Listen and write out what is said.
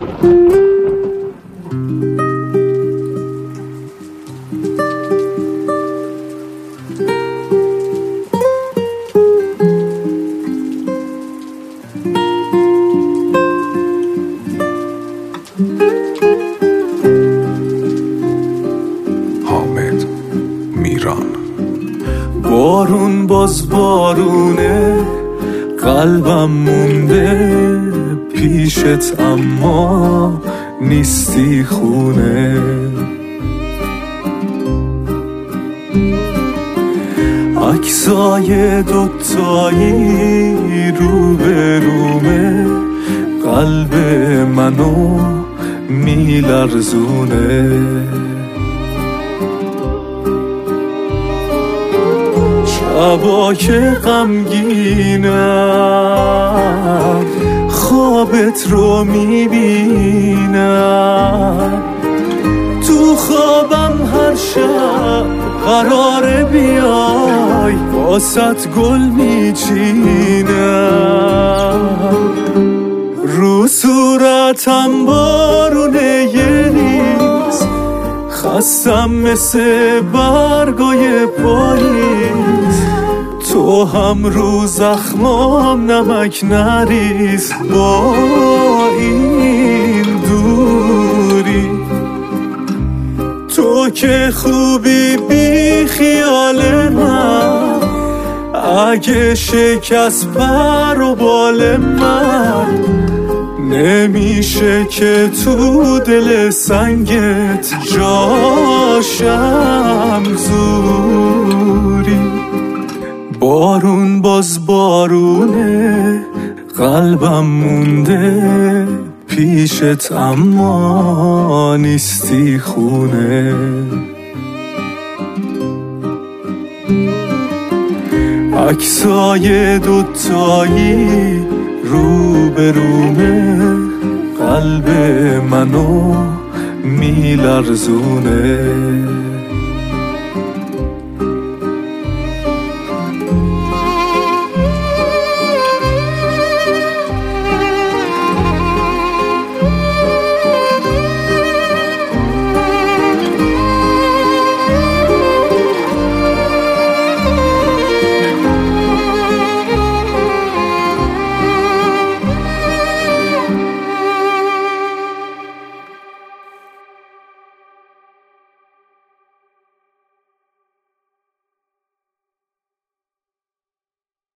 حامد میران. بارون باز بارونه، قلبم مونده پیشت اما نیستی خونه. عکسای دوتایی رو به رومه، قلب منو میلرزونه. شبا که غمگینم خوابت رو میبینم، تو خوابم هر شب قراره بیای واسط گل میچینم. رو صورتم بارونه یه ریز، خستم مثل برگای پاییز. تو هم رو زخمام نمک نریز با این دوری. تو که خوبی بی خیال من، اگه شکست پر و بال من، نمیشه که تو دل سنگت جاشم زوری. بارون باز بارونه، قلبم مونده پیشت اما نیستی خونه. عکسای دوتایی رو به رومه، قلب منو میلرزونه.